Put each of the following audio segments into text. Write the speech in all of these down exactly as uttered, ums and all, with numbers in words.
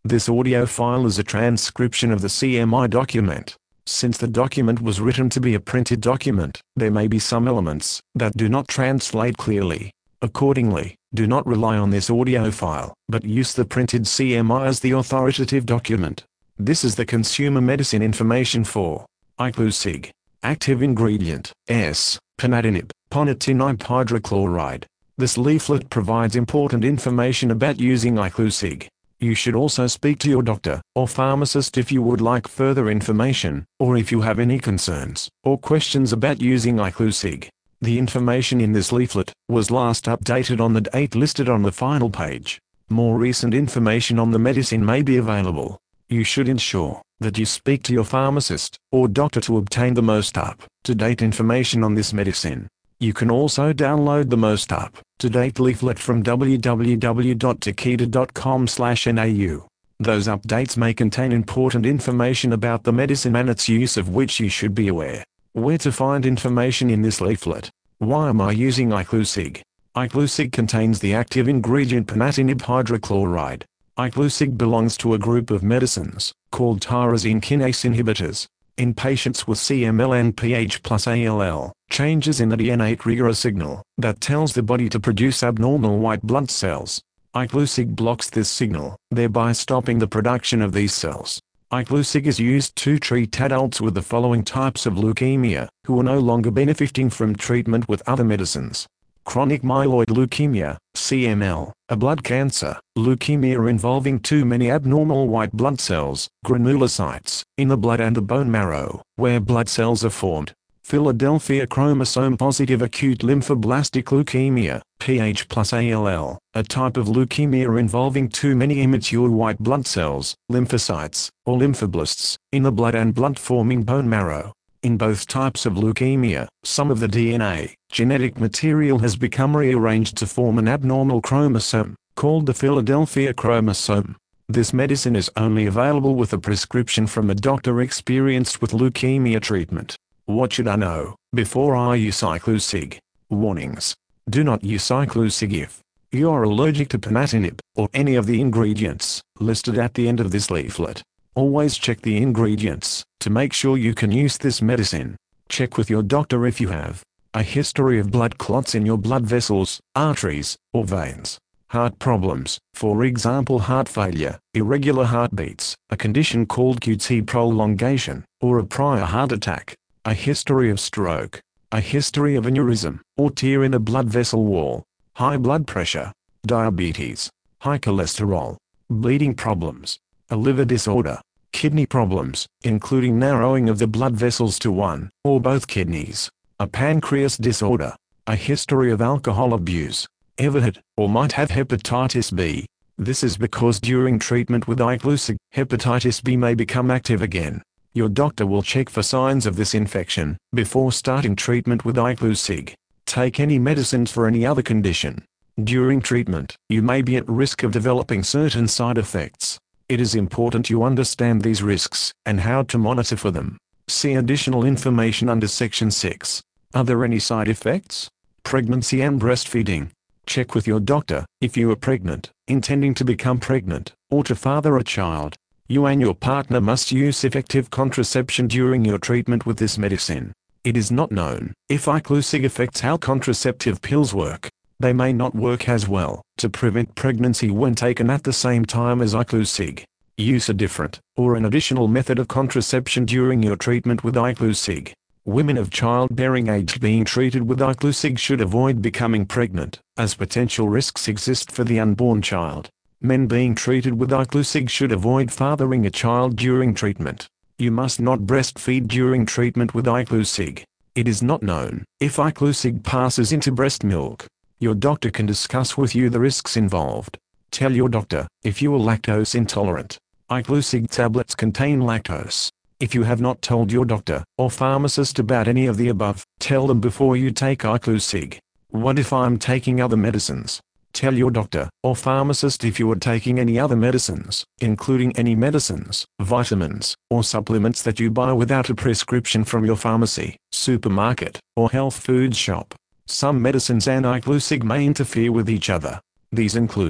This audio file is a transcription of the C M I document. Since the document was written to be a printed document, there may be some elements that do not translate clearly. Accordingly, do not rely on this audio file, but use the printed C M I as the authoritative document. This is the consumer medicine information for Iclusig. Active ingredient, S. Ponatinib, ponatinib hydrochloride. This leaflet provides important information about using Iclusig. You should also speak to your doctor or pharmacist if you would like further information, or if you have any concerns or questions about using Iclusig. The information in this leaflet was last updated on the date listed on the final page. More recent information on the medicine may be available. You should ensure that you speak to your pharmacist or doctor to obtain the most up-to-date information on this medicine. You can also download the most up-to-date leaflet from w w w dot takeda dot com slash n a u. Those updates may contain important information about the medicine and its use, of which you should be aware. Where to find information in this leaflet? Why am I using Iclusig? Iclusig contains the active ingredient ponatinib hydrochloride. Iclusig belongs to a group of medicines called tyrosine kinase inhibitors. In patients with C M L and P H plus A L L, changes in the D N A trigger a signal that tells the body to produce abnormal white blood cells. Iclusig blocks this signal, thereby stopping the production of these cells. Iclusig is used to treat adults with the following types of leukemia, who are no longer benefiting from treatment with other medicines. Chronic myeloid leukemia, C M L, a blood cancer, leukemia involving too many abnormal white blood cells, granulocytes, in the blood and the bone marrow, where blood cells are formed. Philadelphia chromosome-positive acute lymphoblastic leukemia, P H plus A L L, a type of leukemia involving too many immature white blood cells, lymphocytes, or lymphoblasts, in the blood and blood-forming bone marrow. In both types of leukemia, some of the D N A, genetic material has become rearranged to form an abnormal chromosome, called the Philadelphia chromosome. This medicine is only available with a prescription from a doctor experienced with leukemia treatment. What should I know before I use Iclusig? Warnings. Do not use Iclusig if you are allergic to ponatinib, or any of the ingredients listed at the end of this leaflet. Always check the ingredients to make sure you can use this medicine. Check with your doctor if you have a history of blood clots in your blood vessels, arteries, or veins. Heart problems, for example heart failure, irregular heartbeats, a condition called Q T prolongation, or a prior heart attack. A history of stroke, a history of aneurysm, or tear in a blood vessel wall, high blood pressure, diabetes, high cholesterol, bleeding problems, a liver disorder, kidney problems, including narrowing of the blood vessels to one or both kidneys, a pancreas disorder, a history of alcohol abuse, ever had or might have hepatitis B. This is because during treatment with Iclusig, hepatitis B may become active again. Your doctor will check for signs of this infection before starting treatment with Iclusig. Take any medicines for any other condition. During treatment, you may be at risk of developing certain side effects. It is important you understand these risks and how to monitor for them. See additional information under Section six. Are there any side effects? Pregnancy and breastfeeding. Check with your doctor if you are pregnant, intending to become pregnant, or to father a child. You and your partner must use effective contraception during your treatment with this medicine. It is not known if Iclusig affects how contraceptive pills work. They may not work as well to prevent pregnancy when taken at the same time as Iclusig. Use a different, or an additional method of contraception during your treatment with Iclusig. Women of childbearing age being treated with Iclusig should avoid becoming pregnant, as potential risks exist for the unborn child. Men being treated with Iclusig should avoid fathering a child during treatment. You must not breastfeed during treatment with Iclusig. It is not known if Iclusig passes into breast milk. Your doctor can discuss with you the risks involved. Tell your doctor if you are lactose intolerant. Iclusig tablets contain lactose. If you have not told your doctor or pharmacist about any of the above, tell them before you take Iclusig. What if I'm taking other medicines? Tell your doctor or pharmacist if you are taking any other medicines, including any medicines, vitamins, or supplements that you buy without a prescription from your pharmacy, supermarket, or health food shop. Some medicines and Iclusig may interfere with each other. These include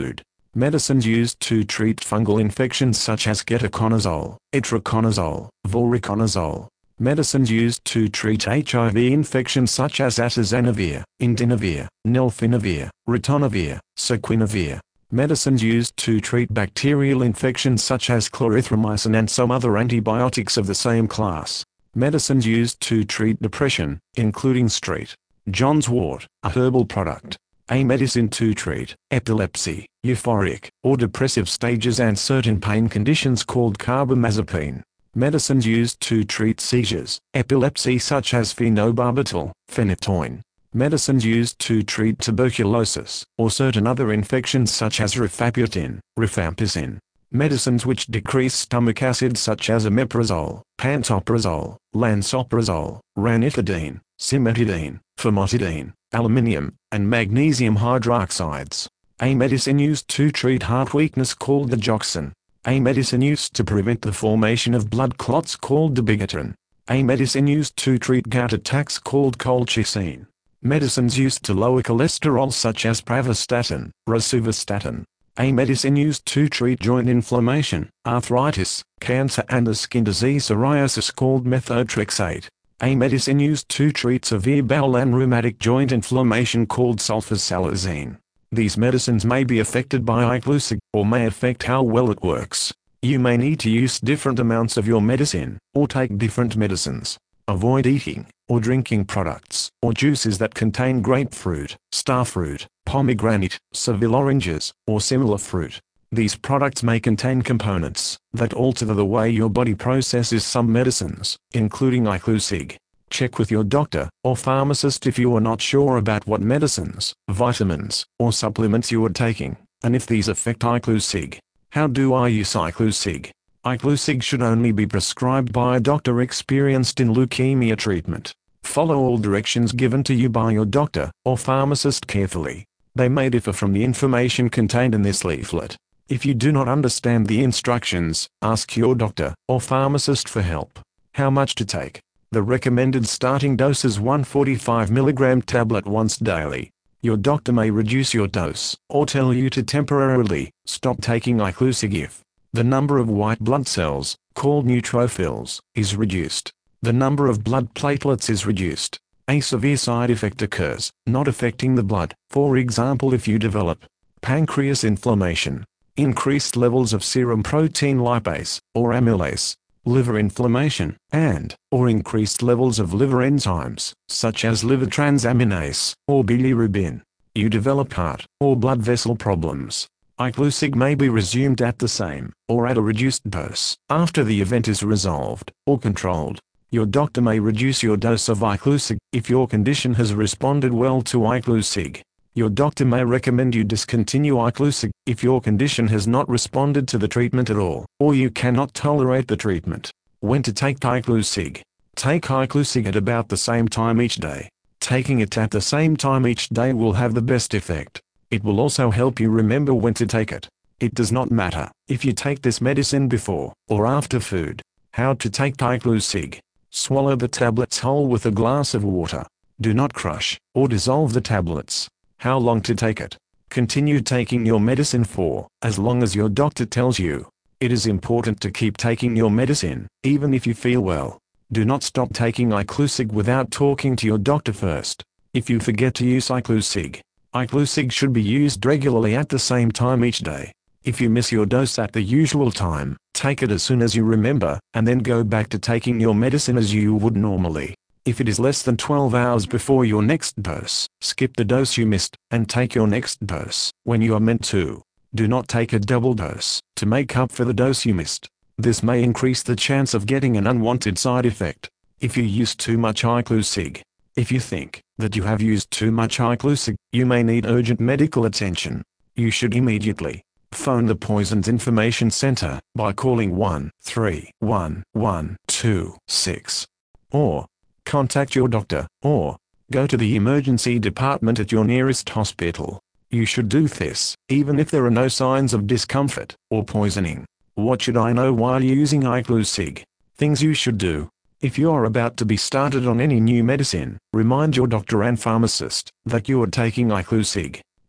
Medicines used to treat fungal infections such as ketoconazole, itraconazole, voriconazole. Medicines used to treat H I V infections such as atazanavir, indinavir, nelfinavir, ritonavir, saquinavir. Medicines used to treat bacterial infections such as clarithromycin and some other antibiotics of the same class. Medicines used to treat depression, including Street John's wort, a herbal product. A medicine to treat epilepsy, euphoric, or depressive stages and certain pain conditions called carbamazepine. Medicines used to treat seizures, epilepsy such as phenobarbital, phenytoin. Medicines used to treat tuberculosis, or certain other infections such as rifabutin, rifampicin. Medicines which decrease stomach acid such as omeprazole, pantoprazole, lansoprazole, ranitidine, cimetidine, famotidine, aluminium, and magnesium hydroxides. A medicine used to treat heart weakness called digoxin. A medicine used to prevent the formation of blood clots called dabigatran. A medicine used to treat gout attacks called colchicine. Medicines used to lower cholesterol such as pravastatin, rosuvastatin. A medicine used to treat joint inflammation, arthritis, cancer and a skin disease psoriasis called methotrexate. A medicine used to treat severe bowel and rheumatic joint inflammation called sulfasalazine. These medicines may be affected by Iclusig, or may affect how well it works. You may need to use different amounts of your medicine, or take different medicines. Avoid eating, or drinking products, or juices that contain grapefruit, starfruit, pomegranate, Seville oranges, or similar fruit. These products may contain components that alter the way your body processes some medicines, including Iclusig. Check with your doctor or pharmacist if you are not sure about what medicines, vitamins, or supplements you are taking, and if these affect Iclusig. How do I use Iclusig? Iclusig should only be prescribed by a doctor experienced in leukemia treatment. Follow all directions given to you by your doctor or pharmacist carefully. They may differ from the information contained in this leaflet. If you do not understand the instructions, ask your doctor or pharmacist for help. How much to take? The recommended starting dose is one forty-five milligram tablet once daily. Your doctor may reduce your dose, or tell you to temporarily stop taking Iclusig if the number of white blood cells, called neutrophils, is reduced. The number of blood platelets is reduced. A severe side effect occurs, not affecting the blood, for example if you develop pancreas inflammation, increased levels of serum protein lipase, or amylase, liver inflammation, and, or increased levels of liver enzymes, such as liver transaminase, or bilirubin. You develop heart, or blood vessel problems. Iclusig may be resumed at the same, or at a reduced dose, after the event is resolved, or controlled. Your doctor may reduce your dose of Iclusig if your condition has responded well to Iclusig. Your doctor may recommend you discontinue Iclusig if your condition has not responded to the treatment at all, or you cannot tolerate the treatment. When to take Iclusig? Take Iclusig at about the same time each day. Taking it at the same time each day will have the best effect. It will also help you remember when to take it. It does not matter if you take this medicine before or after food. How to take Iclusig? Swallow the tablets whole with a glass of water. Do not crush or dissolve the tablets. How long to take it? Continue taking your medicine for as long as your doctor tells you. It is important to keep taking your medicine, even if you feel well. Do not stop taking Iclusig without talking to your doctor first. If you forget to use Iclusig, Iclusig should be used regularly at the same time each day. If you miss your dose at the usual time, take it as soon as you remember, and then go back to taking your medicine as you would normally. If it is less than twelve hours before your next dose, skip the dose you missed, and take your next dose when you are meant to. Do not take a double dose to make up for the dose you missed. This may increase the chance of getting an unwanted side effect. If you use too much Iclusig. If you think that you have used too much Iclusig, you may need urgent medical attention. You should immediately phone the Poisons Information Center by calling one three one one two six, or contact your doctor, or go to the emergency department at your nearest hospital. You should do this, even if there are no signs of discomfort or poisoning. What should I know while using Iclusig? Things you should do. If you are about to be started on any new medicine, remind your doctor and pharmacist that you are taking Iclusig.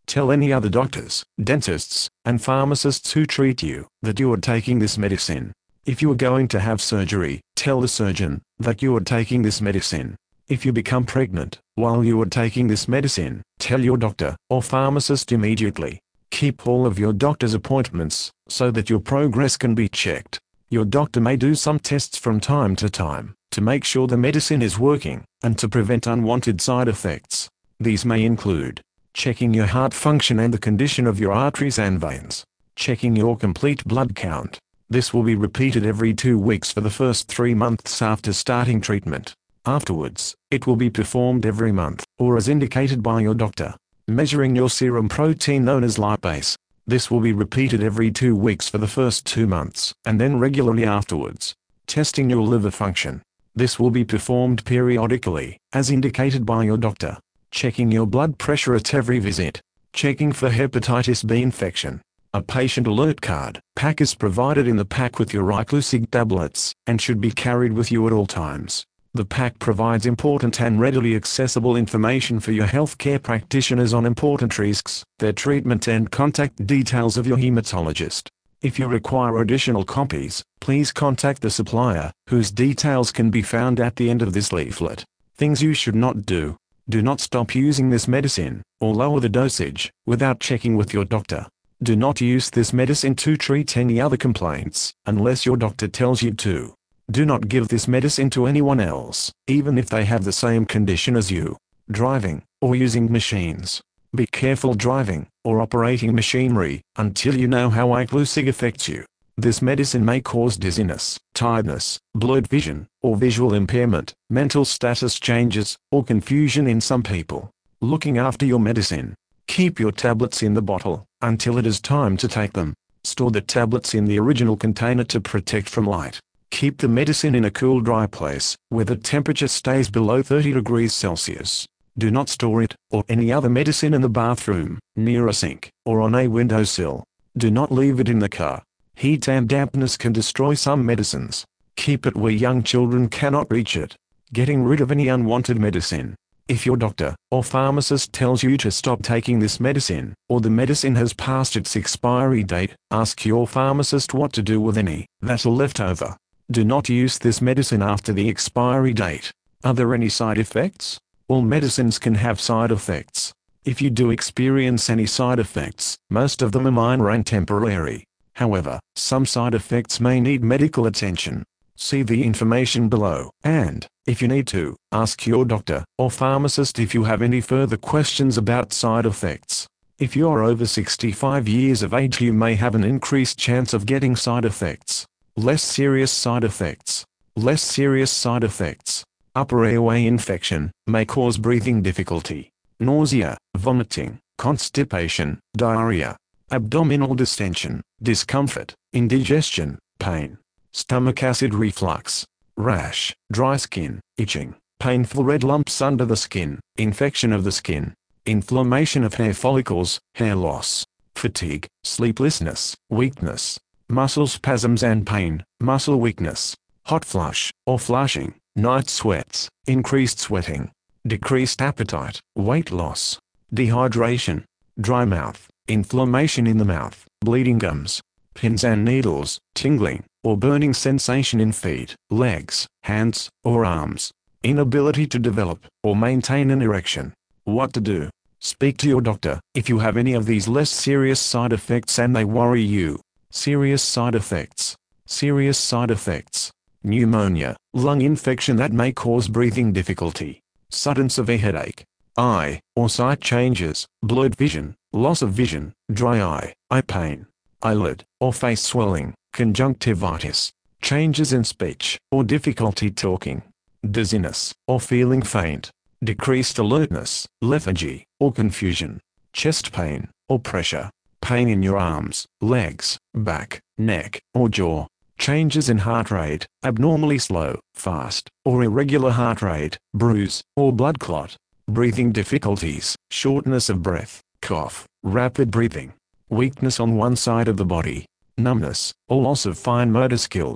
Tell any other doctors, dentists, and pharmacists who treat you that you are taking this medicine. If you are going to have surgery, tell the surgeon that you are taking this medicine. If you become pregnant while you are taking this medicine, tell your doctor or pharmacist immediately. Keep all of your doctor's appointments so that your progress can be checked. Your doctor may do some tests from time to time to make sure the medicine is working and to prevent unwanted side effects. These may include checking your heart function and the condition of your arteries and veins, checking your complete blood count. This will be repeated every two weeks for the first three months after starting treatment. Afterwards, it will be performed every month, or as indicated by your doctor. Measuring your serum protein known as lipase. This will be repeated every two weeks for the first two months, and then regularly afterwards. Testing your liver function. This will be performed periodically, as indicated by your doctor. Checking your blood pressure at every visit. Checking for hepatitis B infection. A patient alert card pack is provided in the pack with your Iclusig tablets, and should be carried with you at all times. The pack provides important and readily accessible information for your healthcare practitioners on important risks, their treatment and contact details of your hematologist. If you require additional copies, please contact the supplier, whose details can be found at the end of this leaflet. Things you should not do. Do not stop using this medicine, or lower the dosage, without checking with your doctor. Do not use this medicine to treat any other complaints, unless your doctor tells you to. Do not give this medicine to anyone else, even if they have the same condition as you. Driving, or using machines. Be careful driving, or operating machinery, until you know how Iclusig affects you. This medicine may cause dizziness, tiredness, blurred vision, or visual impairment, mental status changes, or confusion in some people. Looking after your medicine. Keep your tablets in the bottle until it is time to take them. Store the tablets in the original container to protect from light. Keep the medicine in a cool, dry place, where the temperature stays below thirty degrees Celsius. Do not store it, or any other medicine in the bathroom, near a sink, or on a windowsill. Do not leave it in the car. Heat and dampness can destroy some medicines. Keep it where young children cannot reach it. Getting rid of any unwanted medicine. If your doctor or pharmacist tells you to stop taking this medicine, or the medicine has passed its expiry date, ask your pharmacist what to do with any that are left over. Do not use this medicine after the expiry date. Are there any side effects? All medicines can have side effects. If you do experience any side effects, most of them are minor and temporary. However, some side effects may need medical attention. See the information below, and, if you need to, ask your doctor or pharmacist if you have any further questions about side effects. If you are over sixty-five years of age, you may have an increased chance of getting side effects. Less serious side effects. Less serious side effects. Upper airway infection may cause breathing difficulty, nausea, vomiting, constipation, diarrhea, abdominal distension, discomfort, indigestion, pain, stomach acid reflux, rash, dry skin, itching, painful red lumps under the skin, infection of the skin, inflammation of hair follicles, hair loss, fatigue, sleeplessness, weakness, muscle spasms and pain, muscle weakness, hot flush, or flushing, night sweats, increased sweating, decreased appetite, weight loss, dehydration, dry mouth, inflammation in the mouth, bleeding gums, pins and needles, tingling, or burning sensation in feet, legs, hands, or arms, inability to develop or maintain an erection. What to do? Speak to your doctor if you have any of these less serious side effects and they worry you. Serious side effects. Serious side effects. Pneumonia, lung infection that may cause breathing difficulty, sudden severe headache, eye or sight changes, blurred vision, loss of vision, dry eye, eye pain, eyelid or face swelling, conjunctivitis, changes in speech or difficulty talking, dizziness or feeling faint, decreased alertness, lethargy or confusion, chest pain or pressure, pain in your arms, legs, back, neck or jaw, changes in heart rate, abnormally slow, fast, or irregular heart rate, bruise, or blood clot, breathing difficulties, shortness of breath, cough, rapid breathing, weakness on one side of the body, numbness, or loss of fine motor skills,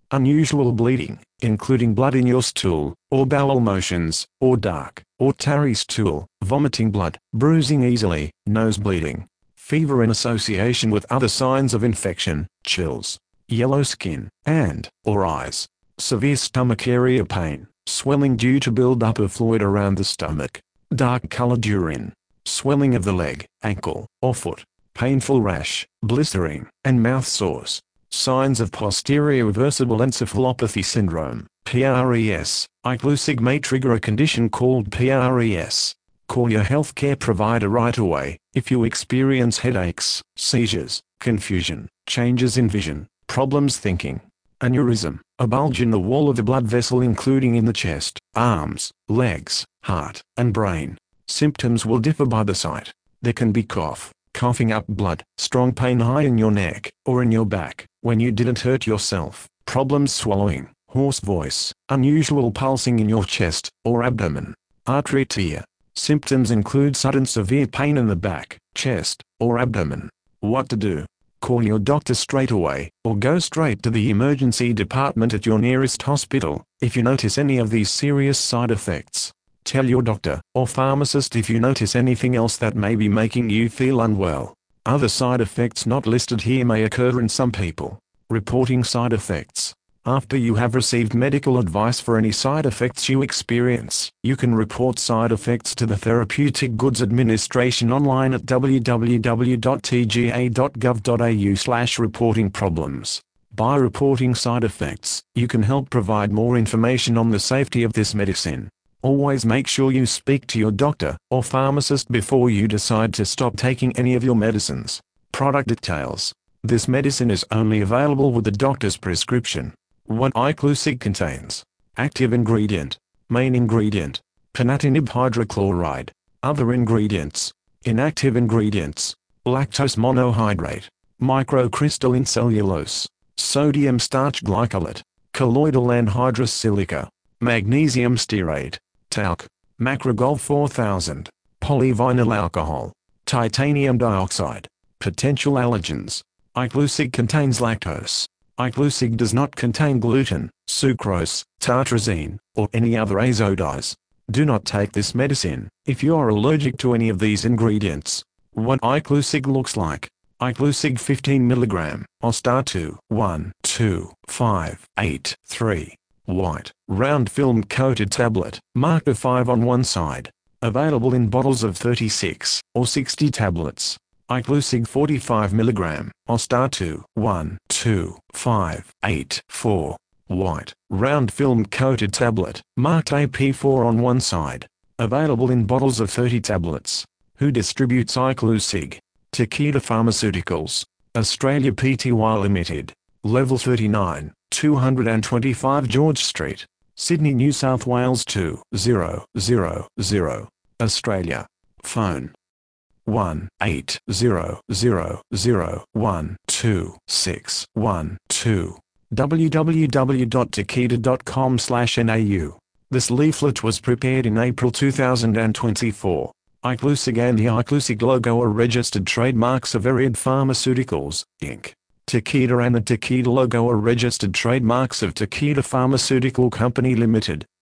unusual bleeding, including blood in your stool, or bowel motions, or dark, or tarry stool, vomiting blood, bruising easily, nose bleeding, fever in association with other signs of infection, chills, yellow skin, and, or eyes, severe stomach area pain, swelling due to build-up of fluid around the stomach, dark-colored urine, swelling of the leg, ankle, or foot, painful rash, blistering, and mouth sores. Signs of posterior reversible encephalopathy syndrome, P R E S. Iclusig may trigger a condition called P R E S. Call your healthcare provider right away if you experience headaches, seizures, confusion, changes in vision, problems thinking, aneurysm, a bulge in the wall of the blood vessel including in the chest, arms, legs, heart, and brain. Symptoms will differ by the site. There can be cough, coughing up blood, strong pain high in your neck, or in your back, when you didn't hurt yourself, problems swallowing, hoarse voice, unusual pulsing in your chest, or abdomen. Arthritia. Symptoms include sudden severe pain in the back, chest, or abdomen. What to do? Call your doctor straight away, or go straight to the emergency department at your nearest hospital, if you notice any of these serious side effects. Tell your doctor, or pharmacist if you notice anything else that may be making you feel unwell. Other side effects not listed here may occur in some people. Reporting side effects. After you have received medical advice for any side effects you experience, you can report side effects to the Therapeutic Goods Administration online at w w w dot t g a dot gov dot a u slash reporting problems. By reporting side effects, you can help provide more information on the safety of this medicine. Always make sure you speak to your doctor or pharmacist before you decide to stop taking any of your medicines. Product details. This medicine is only available with the doctor's prescription. What Iclusig contains. Active ingredient. Main ingredient. Panatinib hydrochloride. Other ingredients. Inactive ingredients. Lactose monohydrate. Microcrystalline cellulose. Sodium starch glycolate. Colloidal anhydrous silica. Magnesium stearate. Talc. Macrogol four thousand. Polyvinyl alcohol. Titanium dioxide. Potential allergens. Iclusig contains lactose. Iclusig does not contain gluten, sucrose, tartrazine, or any other azodyes. Do not take this medicine if you are allergic to any of these ingredients. What Iclusig looks like. Iclusig fifteen milligrams, Ostar two, one, two, five, eight, three. White, round film-coated tablet, marked A five on one side. Available in bottles of thirty-six or sixty tablets. Iclusig forty-five milligrams, Ostar two, one, two, five, eight, four. White, round film-coated tablet, marked A P four on one side. Available in bottles of thirty tablets. Who distributes Iclusig? Takeda Pharmaceuticals. Australia Pty Limited. Level thirty-nine, two hundred twenty-five George Street, Sydney, New South Wales two zero zero zero. Australia. Phone one eight zero zero zero one two six one two. w w w dot takeda dot com slash n a u. This leaflet was prepared in April two thousand twenty-four. Iclusig and the Iclusig logo are registered trademarks of Ariad Pharmaceuticals, Incorporated. Takeda and the Takeda logo are registered trademarks of Takeda Pharmaceutical Company Limited.